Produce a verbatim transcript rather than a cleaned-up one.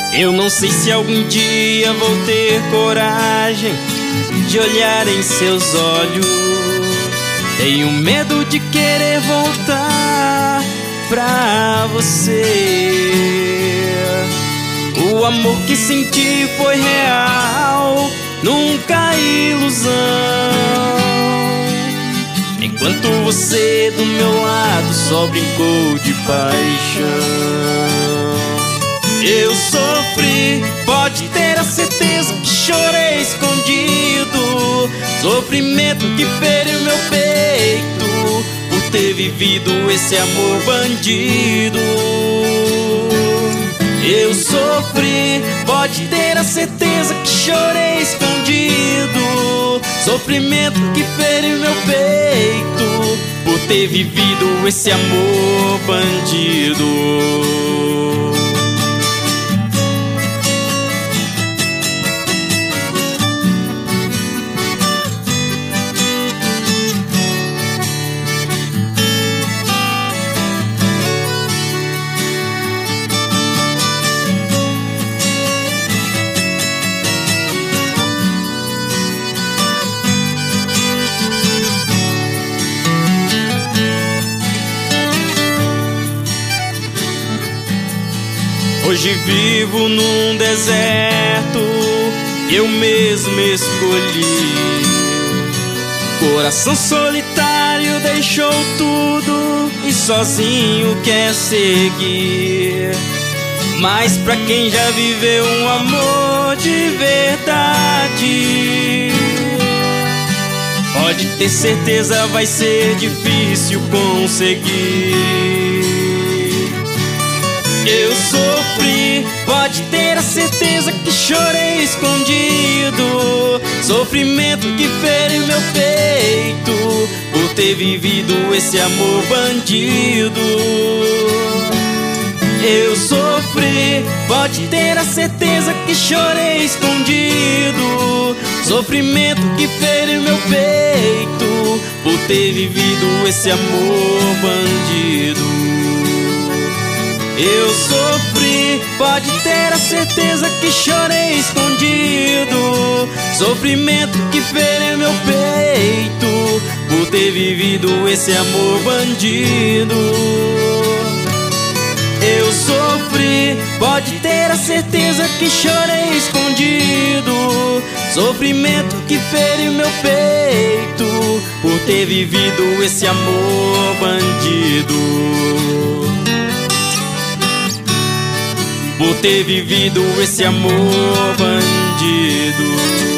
Eu não sei se algum dia vou ter coragem de olhar em seus olhos. Tenho medo de querer voltar pra você. O amor que senti foi real, nunca ilusão. Enquanto você do meu lado só brincou de paixão. Eu sofri, pode ter a certeza que chorei escondido. Sofrimento que feriu meu peito por ter vivido esse amor bandido. Eu sofri, pode ter a certeza que chorei escondido. Sofrimento que feriu meu peito por ter vivido esse amor bandido. Hoje vivo num deserto que eu mesmo escolhi. Coração solitário deixou tudo e sozinho quer seguir. Mas pra quem já viveu um amor de verdade, pode ter certeza vai ser difícil conseguir. Eu sofri, pode ter a certeza que chorei escondido. Sofrimento que feriu meu peito por ter vivido esse amor bandido. Eu sofri, pode ter a certeza que chorei escondido. Sofrimento que feriu meu peito por ter vivido esse amor bandido. Eu sofri, pode ter a certeza que chorei escondido. Sofrimento que feriu meu peito por ter vivido esse amor bandido. Eu sofri, pode ter a certeza que chorei escondido. Sofrimento que feriu meu peito por ter vivido esse amor bandido. Por ter vivido esse amor bandido.